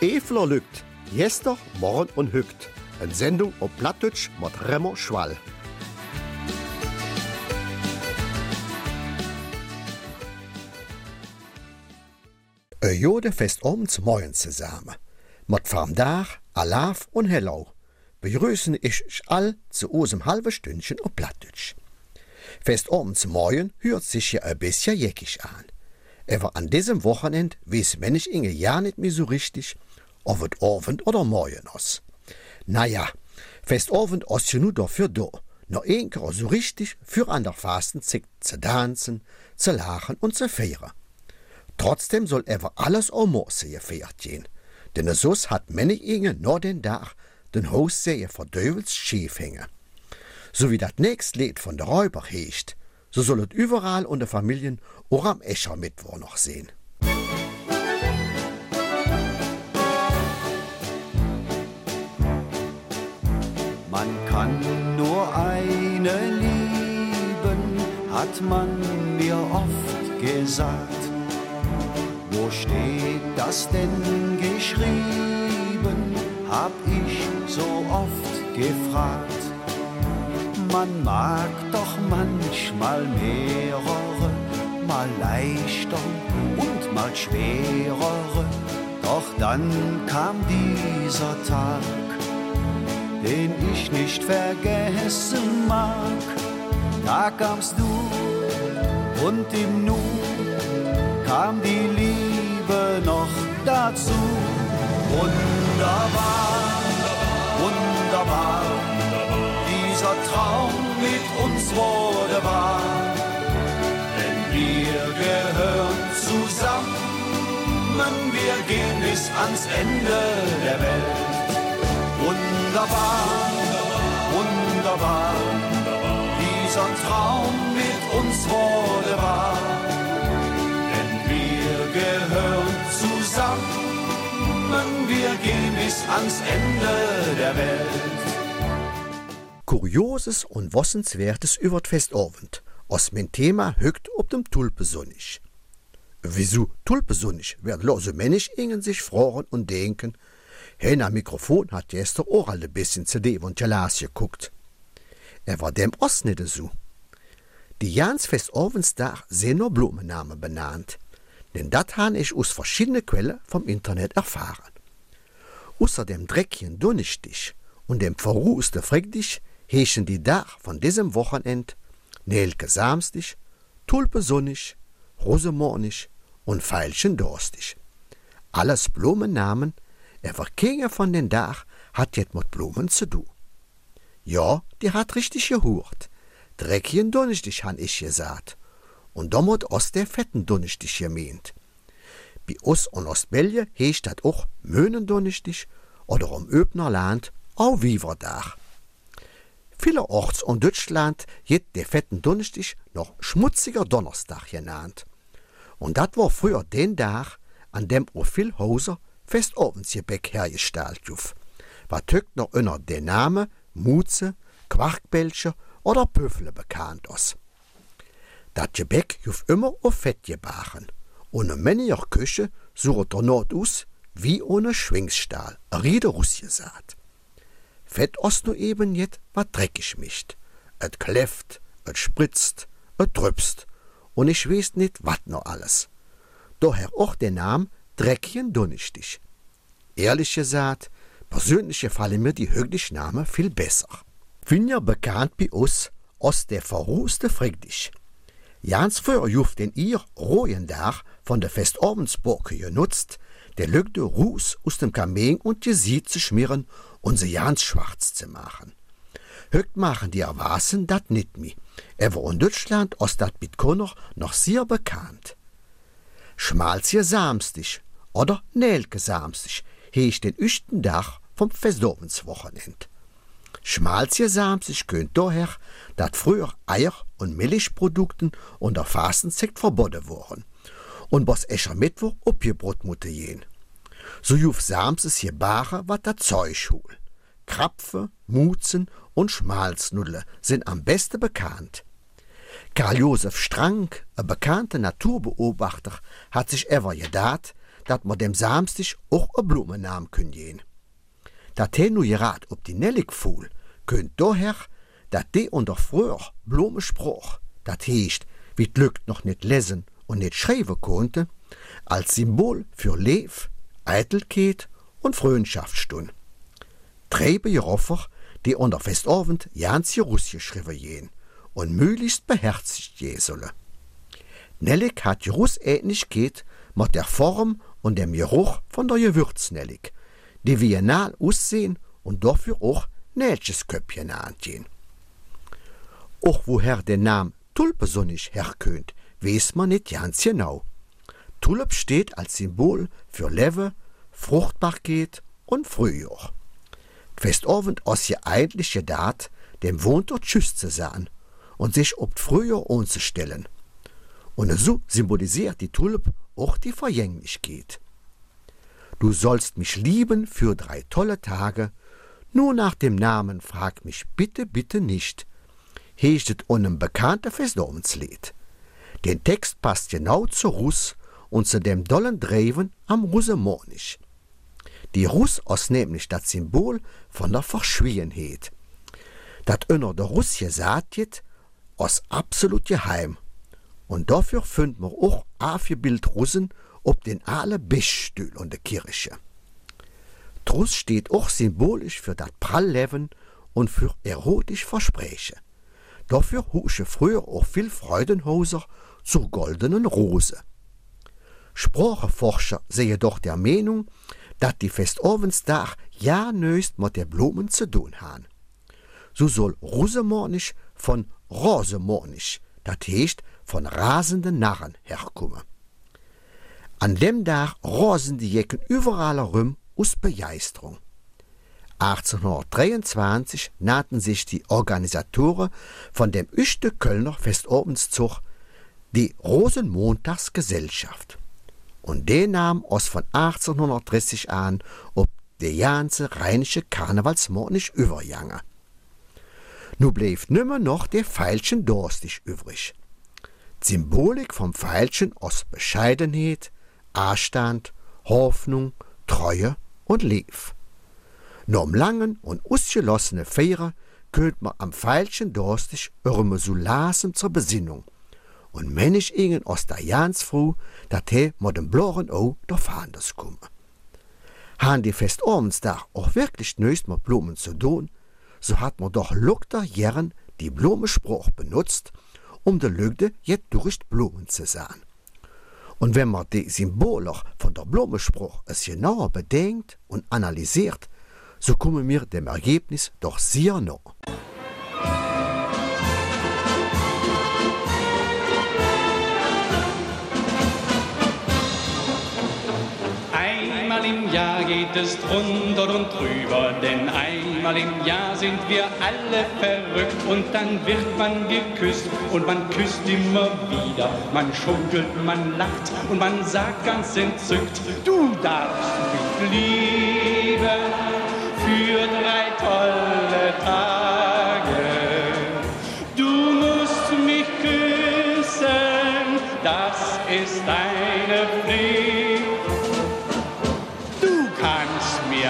Eveler lügt, Jester, Morgen und Hügt. Eine Sendung auf Plattdeutsch mit Remo Schwall. Jode fest abends morgen zusammen. Mit Farmdach, Alaf und Hello. Begrüßen ich all zu unserem halben Stündchen auf Plattdeutsch. Fest abends morgen hört sich ja ein bisschen jäckig an. Aber an diesem Wochenende weiß Mensch Inge ja nicht mehr so richtig, ob es Abend oder Morgen ist. Naja, fest Abend ist ja nur dafür da, noch einmal so richtig für an der Fastenzeit zu tanzen, zu lachen und zu feiern. Trotzdem soll aber alles au Morse gefeiert gehen, denn so hat Mensch Inge noch den Tag den Haus sehr verdöwels schief hängen. So wie das nächste Lied von der Räuber hecht, so soll es überall unter Familien auch am Eschermittwoch noch sehen. Man kann nur eine lieben, hat man mir oft gesagt. Wo steht das denn geschrieben, hab ich so oft gefragt. Man mag doch manchmal mehrere, mal leichter und mal schwerere. Doch dann kam dieser Tag, den ich nicht vergessen mag. Da kamst du und im Nu kam die Liebe noch dazu. Wunderbar, wunderbar, dieser Traum mit uns wurde wahr. Denn wir gehören zusammen, wir gehen bis ans Ende der Welt. Wunderbar, wunderbar, dieser Traum mit uns wurde wahr. Denn wir gehören zusammen, wir gehen bis ans Ende der Welt. Kurioses und Wossenswertes über d Festabend, aus mein Thema högt ob dem Tulpensonnig. Wieso Tulpensonnig, werden lose Mensch ingen sich fragen und denken, hey, am Mikrofon hat gestern auch alle bisschen CD und Gelas geguckt. War dem Ost nicht so. Die Jans Festabendsdag sind nur Blumennamen benannt, denn das habe ich aus verschiedenen Quellen vom Internet erfahren. Außer dem Dreckchen Donnerstag und dem verrußten Freitag heechen die Tag von diesem Wochenende Nelke Samstag, Tulpe Sonnig, Rosemornig und Veilchen Dorstig. Alles Blumennamen, aber keiner von den Tag hat jetzt mit Blumen zu tun. Ja, die hat richtig gehört. Dreckchen Donnerstag han ich gesagt. Und damit aus der fetten Donnerstag gemeint. Bei uns und Ostbelgien heecht das auch Möhnendonnerstag oder um Öbnerland auch Wieverdach. Vielerorts in Deutschland wird der fetten Donnerstag noch schmutziger Donnerstag genannt. Und das war früher den Tag, an dem auch viel Häuser Festabendsgebäck hergestellt juf. Was heute noch unter den Namen Mutze, Quarkbällchen oder Pöffle bekannt ist. Das Gebäck juf immer auf Fett gebacken. Und in mancher Küche sucht er not aus wie ohne Schwingstahl, a Riede gesagt. Fett ist nur eben jet, wat dreckig mischt. Et kläfft, et spritzt, et trüpst. Und ich weiß nicht, wat noch alles. Daher auch der Name Dreckchen Donnerstag. Ehrlich gesagt, persönlich gefallen mir die höchlichen Namen viel besser. Finja bekannt bei uns aus der verrußte Freitag. Jans früher juft den ihr rohen Tag von der Festabendsborke genutzt, der lügte Ruß aus dem Kameen und Gesied zu schmieren und sie Jans schwarz zu machen. Högt machen die Erwasen dat nit mi. Aber in Deutschland ist dat mit Konner noch sehr bekannt. Schmalzier Samstag oder Nelke Samstag heecht den üchten Tag vom Festabendswochenend. Schmalzier Samstag könnt daher, dat früher Eier und Milchprodukten unter Fastenzeit verboten wurden und was Eschermittwoch abgebrot mutte gehen. So juf Samstag hier Bare wat dat Zeug hol. Krapfe, Mutzen und Schmalznudle sind am besten bekannt. Karl Josef Strank, ein bekannter Naturbeobachter, hat sich ever gedacht, dat man dem Samstag auch a Blumennamen können gehen. Dat he nu gerad ob die Nellig fuhl, könnt daher, dat de unter früher Blumensproch, dat heischt, wie Glück noch nicht lesen und nicht schreiben konnte, als Symbol für Lev, Eitelkeit und Freundschaft stund. Treibe Jeroffer, die unter Festabend ganz Jerus geschrieben jen und möglichst beherzigt je solle. Nellig hat Jerus Ähnlichkeit mit der Form und dem Geruch von der Gewürznellig, die wir nahe aussehen und dafür auch Nelchesköpfchen angehen. Auch woher der Name Tulpensonnig herkönt, weiß man nicht ganz genau. Tulp steht als Symbol für Leben, Fruchtbarkeit und Frühjahr. Festabend ist ja eigentlich gedacht, dem Wohnort Tschüss zu sagen und sich ob Frühjahr anzustellen. Und so symbolisiert die Tulp auch die Vergänglichkeit. Du sollst mich lieben für 3 tolle Tage, nur nach dem Namen frag mich bitte, bitte nicht, heistet einem bekannten Festabendslied. Der Text passt genau zu Russ und zu dem dollen Dreven am Rosenmontag. Die Russ ist nämlich das Symbol von der Verschwiegenheit. Das unter der Russ gesagt wird, ist absolut geheim. Und dafür finden wir auch Bild Russen ob den alle Bischstühl und der Kirche. Truss steht auch symbolisch für das Prallleben und für erotisch Versprechen. Dafür husche früher auch viel Freudenhäuser zur goldenen Rose. Sprachenforscher sehen doch der Meinung, dass die Festabendsdag ja nöst mit der Blumen zu tun haben. So soll Rosenmontag von Rosenmontag, das heißt von rasenden Narren, herkommen. An dem Tag rasen die Jecken überall herum aus Begeisterung. 1823 nannten sich die Organisatoren von dem üchte Kölner Festabendzug die Rosenmontagsgesellschaft. Und der nahm aus von 1830 an ob der ganze rheinische Karnevalsmonat übergangen. Nu blieb nimmer noch der Veilchen durstig übrig. Die Symbolik vom Veilchen aus Bescheidenheit, Anstand, Hoffnung, Treue und Lieb. Nur am langen und ausgeschlossenen Feiern könnt man am Veilchen durstig irme so lassen zur Besinnung. Und wenn ich ihnen aus der ganz froh, dat he mit dem blauen Au der Fahnders komme. Han die Festabendsdag auch wirklich nöst mit Blumen zu tun, so hat man doch lukter Jahren die Blumenspruch benutzt, um de Lügde jet durch Blumen zu sagen. Und wenn man die Symbole von der Blumenspruch es genauer bedenkt und analysiert, so kommen wir dem Ergebnis doch sehr nah. Einmal im Jahr geht es drunter und drüber, denn einmal im Jahr sind wir alle verrückt und dann wird man geküsst und man küsst immer wieder. Man schunkelt, man lacht und man sagt ganz entzückt, du darfst mich lieben für 3 tolle Tage. Du musst mich küssen, das ist deine Pflicht. Du kannst mir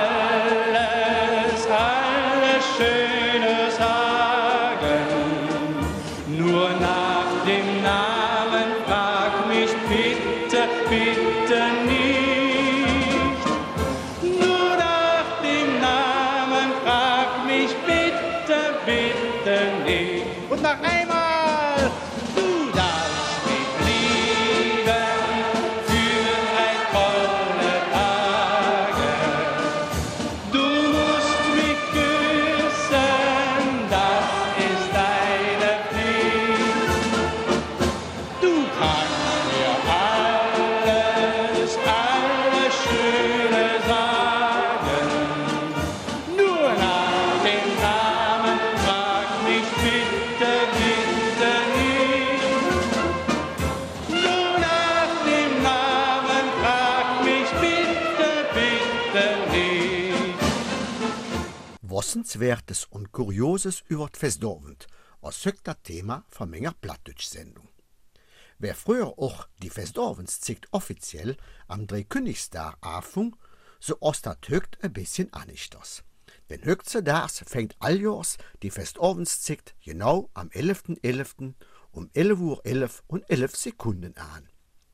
alles Schöne sagen, nur nach dem Namen frag mich bitte, bitte nicht. Nur nach dem Namen frag mich bitte, bitte nicht. Und noch einmal, du darfst mich lieben für 3 tolle Tage. Du musst mich küssen, das ist deine Pflicht. Du kannst mir alles Schöne sagen, nur nach dem Namen frag mich bitte, bitte nicht. Nur nach dem Namen frag mich bitte, bitte nicht. Wissenswertes und Kurioses über Festabend, als das Thema von meiner Plattdeutsch-Sendung. Wer früher auch die Festorvenszeit offiziell am Dreikönigsdag anfing, so ist das höchst ein bisschen anders. Denn heutzutage fängt alljährlich die Festorvenszeit genau am 11.11. um 11:11 und 11 Sekunden an.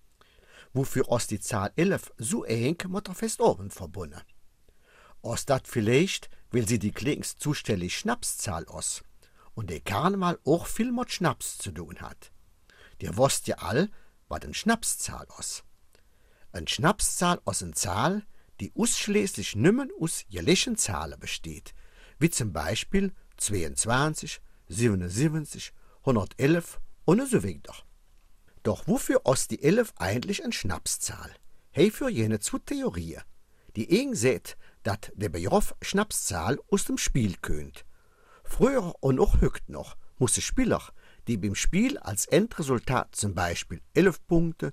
Wofür ist die Zahl 11 so eng mit der Festorven verbunden? Ist das vielleicht, weil sie die kleinst zustellige Schnapszahl ist und der Karneval auch viel mit Schnaps zu tun hat? Ihr wisst ja all, was eine Schnapszahl ist. Eine Schnapszahl ist eine Zahl, die ausschließlich nimmer aus jährlichen Zahlen besteht, wie zum Beispiel 22, 77, 111 und so weiter. Doch wofür ist die 11 eigentlich eine Schnapszahl? Hey, für jene zwei Theorien. Die eine sagt, dass der Begriff Schnapszahl aus dem Spiel kommt. Früher und auch heute noch muss der Spieler, die beim Spiel als Endresultat zum Beispiel 11 Punkte,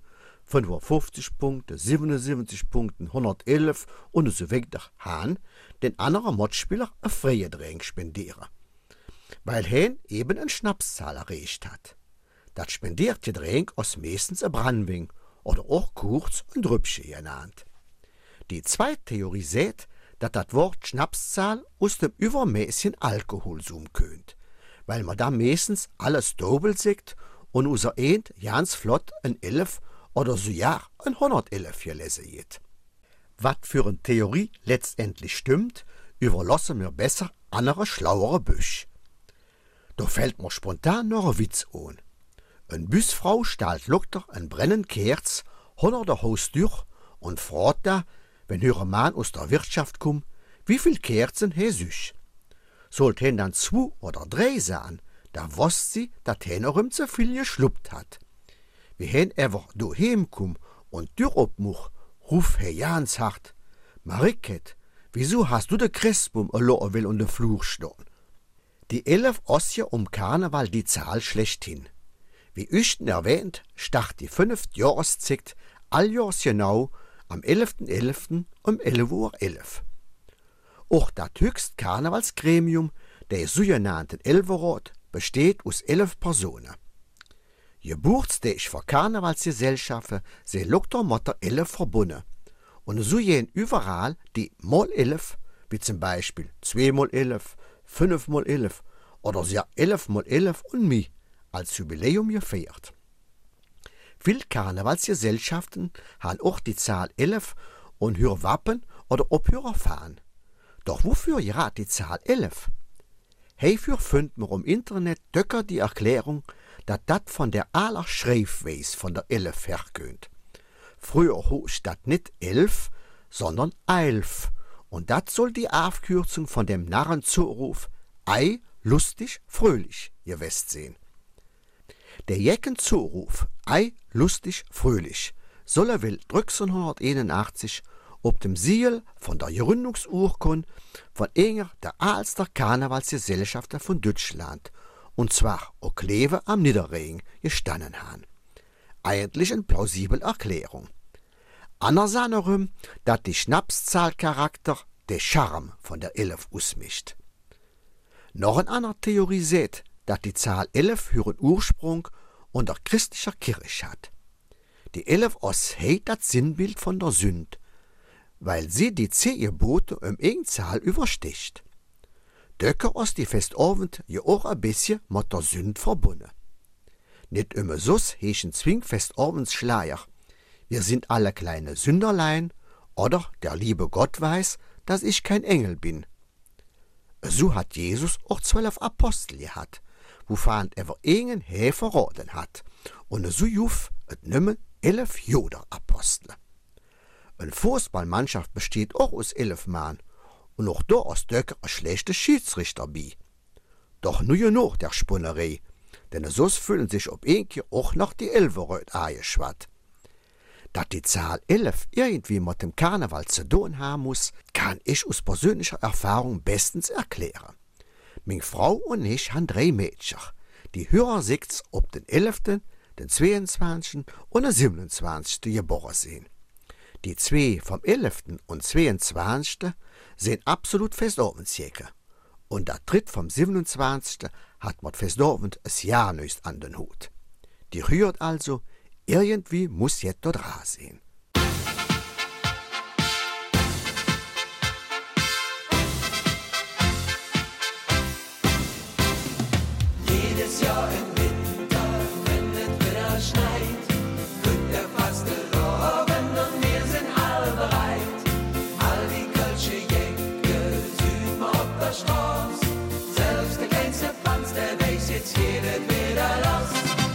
55 Punkte, 77 Punkte, 111 und so weiter haben, den anderen Mitspieler ein Freiedränge spendieren. Weil er eben eine Schnapszahl erreicht hat. Das spendierte Dränge ist meistens ein Brandwein oder auch kurz ein Drübsche genannt. Die zweite Theorie sagt, dass das Wort Schnapszahl aus dem übermäßigen Alkoholsum kommt, weil man da meistens alles doppelt sagt und unser End ganz flott ein 11 oder so ja ein 111 gelesen wird. Was für eine Theorie letztendlich stimmt, überlassen wir besser andere schlauere Büsch. Da fällt mir spontan noch ein Witz ein. Eine Büssfrau stellt Doktor ein brennend Kerz hinter der Haustür und fragt da, wenn ihr Mann aus der Wirtschaft kommt, wie viel Kerzen he süch. Sollt hen dann 2 oder 3 sein, da wusst sie, dass hen noch zu viel geschluppt hat. Wie hen ever do heimkum und Tür opmuch, ruf he ganz hart, Mariket, wieso hast du de Christbaum alloa will und de Fluch stehen? Die 11 ist ja um Karneval die Zahl schlechthin. Wie üchten erwähnt, stach die 5. Jahreszeit alljährlich genau am 11.11. um 11:11. Auch das höchste Karnevalsgremium, der sogenannten Elverrat, besteht aus 11 Personen. Geburtstag für Karnevalsgesellschaften sind Loktor mit der 11 verbunden. Und so gehen überall die mal 11, wie zum Beispiel 2x11, 5x11 oder ja 11x11 und mich als Jubiläum gefeiert. Viele Karnevalsgesellschaften haben auch die Zahl 11 und ihre Wappen oder ob ihre Fahnen. Doch wofür gerade die Zahl 11? Hierfür finden wir im Internet döcker die Erklärung, dass das von der aller Schreibweise von der 11 herkommt. Früher hieß das nicht 11, sondern 11. Und das soll die Abkürzung von dem Narrenzuruf Ei, lustig, fröhlich gewesen sein. Der Jeckenzuruf Ei, lustig, fröhlich soll er will 1381 ob dem Siegel von der Gründungsurkunde von einer der ältesten Karnevalsgesellschaften von Deutschland, und zwar auch Kleve am Niederrhein, gestanden haben. Eigentlich eine plausible Erklärung. Andererseits, dass die Schnapszahlcharakter der Charme von der 11 ausmischt. Noch eine andere Theorie sagt, dass die Zahl 11 ihren Ursprung unter christlicher Kirche hat. Die 11 ist heute das Sinnbild von der Sünde, weil sie die 10 Gebote um eine Zahl übersticht. Döcker ist die Festabend ja auch ein bisschen mit der Sünde verbunden. Nicht immer so hechen Zwingfestabendsschleier. Wir sind alle kleine Sünderlein oder der liebe Gott weiß, dass ich kein Engel bin. So hat Jesus auch 12 Apostel gehabt, wovon er einen verraten hat. Und so juf et nimmer 11 Joder-Apostel. Eine Fußballmannschaft besteht auch aus 11 Mann. Und auch da ist Döcker ein schlechter Schiedsrichter bei. Doch nur genug der Spinnerei, denn so fühlen sich ob einke auch noch die 11 Röt eingeschwat. Dass die Zahl 11 irgendwie mit dem Karneval zu tun haben muss, kann ich aus persönlicher Erfahrung bestens erklären. Meine Frau und ich haben 3 Mädchen, die höher 6 ob den 11., den 22. und den 27. geboren sind. Die 2 vom 11. und 22. sind absolut Festabendjäger. Und der 3. vom 27. hat mit Festabend ein Jahr nicht an den Hut. Die rührt also Irgendwie muss jet dort dran sein. Jedes Jahr im Winter, wenn es wieder schneit, kommt der Fastelavend und wir sind all bereit. All die kölsche Jäcke süd mal auf der Straße, selbst der kleinste Panz, der weiß, jetzt geht es wieder los.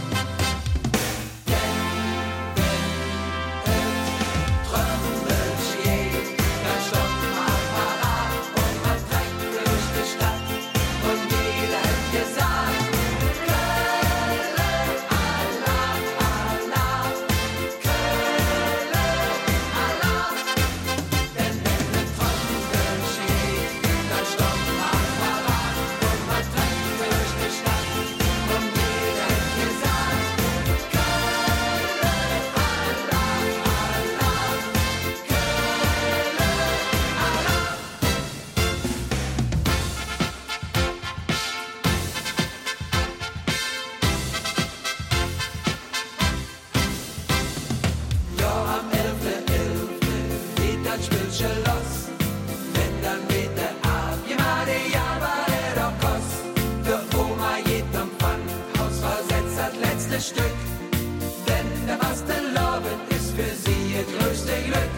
Stück, denn der Fastelavend ist für sie ihr größtes Glück.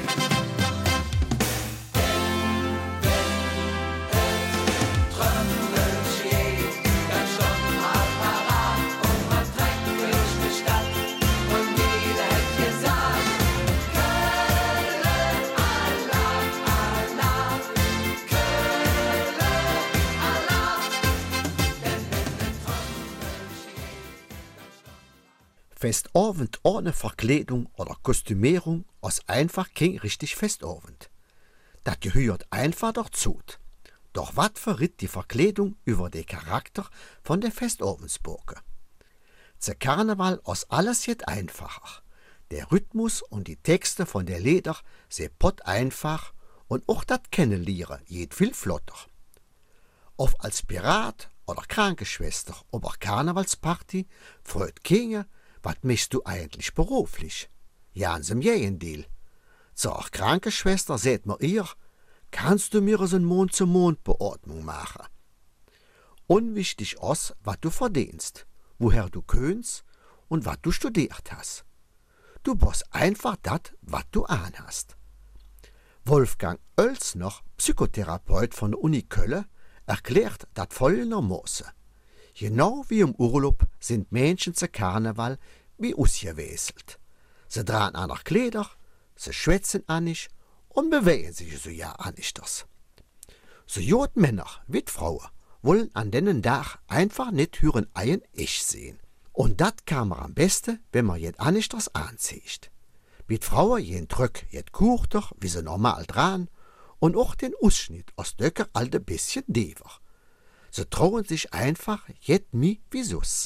Festabend ohne Verkleidung oder Kostümierung ist einfach kein richtig Festabend. Das gehört einfach dazu. Doch was verriet die Verkleidung über den Charakter von der Festabendsburge? Zu Karneval ist alles jetzt einfacher. Der Rhythmus und die Texte von der Lieder sind pot einfach und auch das Kennenlernen geht viel flotter. Ob als Pirat oder Krankenschwester oder Karnevalsparty freut Kinge, was machst du eigentlich beruflich? Ganz im Gegenteil. Zur Krankenschwester sagt mir ihr, kannst du mir so eine Mond-zu-Mond-Beordnung machen? Unwichtig ist, was du verdienst, woher du könst und was du studiert hast. Du bist einfach das, was du anhast. Wolfgang Oelsner, Psychotherapeut von der Uni Köln, erklärt das folgendermaßen. Genau wie im Urlaub sind Menschen zu Karneval wie ausgewäselt. Sie tragen andere Kleider, sie schwätzen anisch und bewegen sich so ja anichters. So jod Männer wie Frauen wollen an denen Tag einfach nicht hören ein Ich sehen. Und dat kann man am besten, wenn man jet anichters anzieht. Mit Frauen jen Drück jet kurter, wie sie normal dran, und auch den Ausschnitt aus Döcker alte bisschen dever. Sie trauen sich einfach jet mi wie sus.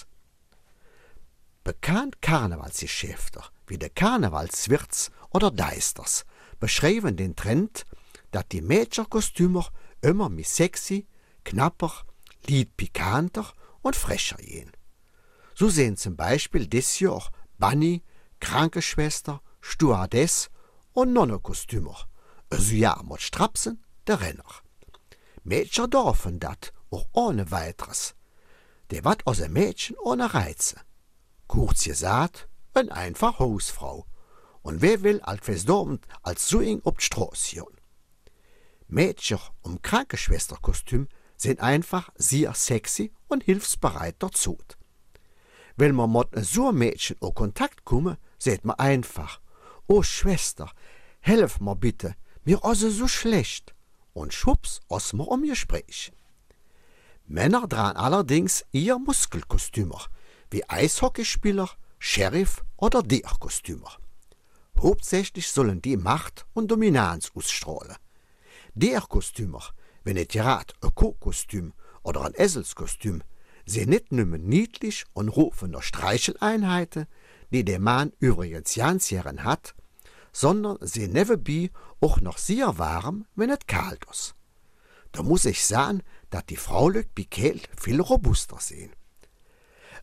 Bekannt Karnevalsgeschäfter wie der Karnevalswirts oder Deisters beschreiben den Trend, dass die Mädchenkostümer immer mi sexy, knapper, lied pikanter und frecher gehen. So sehen zum Beispiel dieses Jahr Bunny, Krankenschwester, Stewardess und Nonnenkostümer, also ja mit Strapsen der Renner. Mädchen dürfen dat auch ohne weiteres. Der wat aus ein Mädchen ohne Reize. Kurz gesagt, ein einfach Hausfrau. Und wer will als Festabend als Suing ob d'Straße gehen? Mädchen um Krankenschwesterkostüm sind einfach sehr sexy und hilfsbereit dazu. Wenn man mit so einem Mädchen in Kontakt kommen, sagt man einfach, oh Schwester, helf mir bitte, mir ist so schlecht. Und schwupps, ist mir um Gespräch. Männer tragen allerdings eher Muskelkostümer, wie Eishockeyspieler, Sheriff oder Deerkostümer. Hauptsächlich sollen die Macht und Dominanz ausstrahlen. Deerkostümer, wenn nicht gerade ein Kuhkostüm oder ein Eselskostüm, sind nicht nur niedlich und rufen nach Streicheleinheiten, die der Mann übrigens ganz gern hat, sondern sie nebenbei auch noch sehr warm, wenn es kalt ist. Da muss ich sagen, dass die Fraulich bei Kälte viel robuster sind.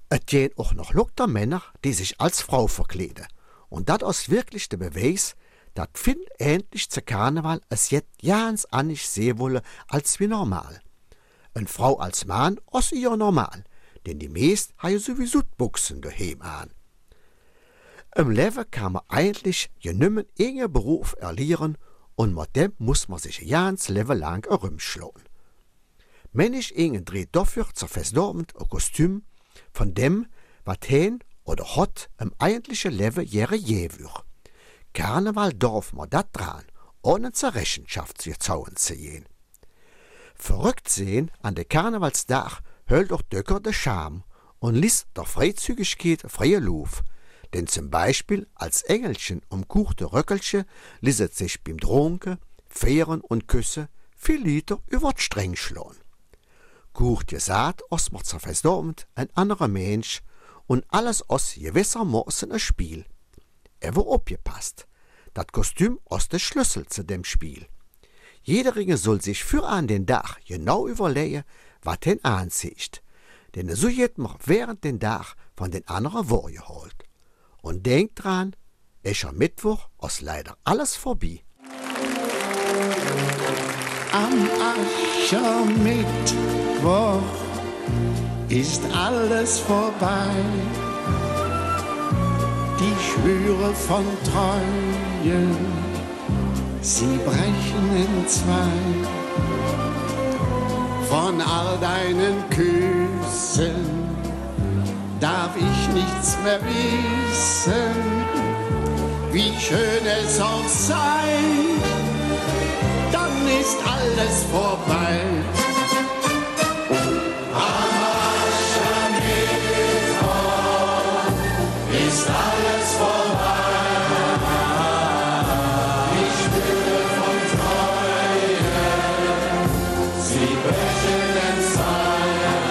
Es gehen auch noch Lukter Männer, die sich als Frau verkleiden. Und das ist wirklich der Beweis, dass viel endlich zu Karneval es jetzt ganz anders sehen wolle als wie normal. Eine Frau als Mann ist ja normal, denn die meisten haben sowieso die Buchsen daheim an. Im Leben kann man eigentlich ja nimmer irgendeinen Beruf erlernen und mit dem muss man sich ganz Leben lang herumschlagen. Manch ingen dreht dafür zur Festabend ein Kostüm von dem, was hen oder hat im eigentlichen Leben jere je wird. Karneval darf man dat dran, ohne zur Rechenschaft zu gezogen zu gehen. Verrückt sehen an der Karnevalsdach hält auch Döcker de Scham und ließ der Freizügigkeit freie Luft, denn zum Beispiel als Engelchen umkuchte Röckelchen ließ sich beim Trunken, Feiern und Küssen viel Liter über die Streng schlagen. Gut gesagt, os man zur Festabend ein anderer Mensch und alles aus gewissermaßen ein Spiel. Er war abgepasst. Das Kostüm ist der Schlüssel zu dem Spiel. Jeder Ringe soll sich für an den Tag genau überlegen, was den anzieht. Denn so geht man während den Tag von den anderen vorgeholt. Und denkt dran, Mittwoch ist leider alles vorbei. Am Aschermittwoch ist alles vorbei. Die Schwüre von Treuen, sie brechen in zwei. Von all deinen Küssen darf ich nichts mehr wissen, wie schön es auch sei. Dann ist alles vorbei. Am Aschermittwoch ist alles vorbei. Die Schwüre von Treuen, sie brechen in zwei.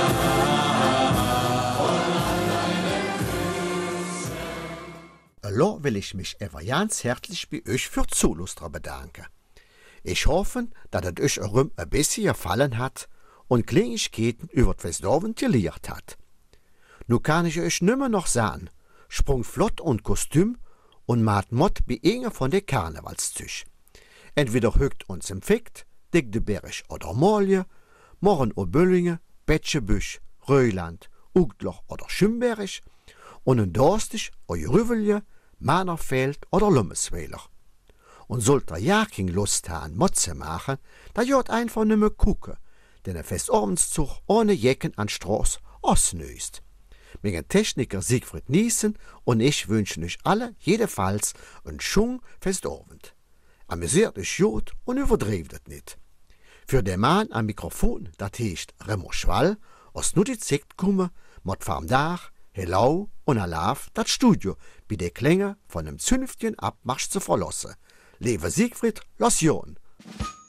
Von all deinen Küssen. Allo will ich mich ganz herzlich bei euch für Zulustra bedanken. Ich hoffe, dass es euch ein bisschen gefallen hat und Kleinigkeiten über das Festabend gelehrt hat. Nun kann ich euch nimmer noch sagen, sprung flott und Kostüm und macht Mott bei einer von den Karnevalszüch. Entweder hückt uns im Fikt, Digdeberg oder Molje, morgen o Böllinge, Betschebüsch, Röland, Ugdloch oder Schümberg und ein Dorstig o Rüvelje, Manerfeld oder Lummeswähler. Und sollt ihr ja keine Lust haben, Motze machen, da jort einfach nimmer gucken, denn ein Festabendszug ohne Jecken an Straß ausnöst. Mein Techniker Siegfried Niesen und ich wünschen euch alle jedenfalls einen schönen Festabend. Amüsiert euch gut und übertreibt es nicht. Für den Mann am Mikrofon, das heißt Remo Schwall, aus nur die Zeit kommen, mit vom Dach, Hello und Alaf das Studio bei der Klänge von einem zünftigen Abmarsch zu verlassen. Lebe Siegfried, Lossion!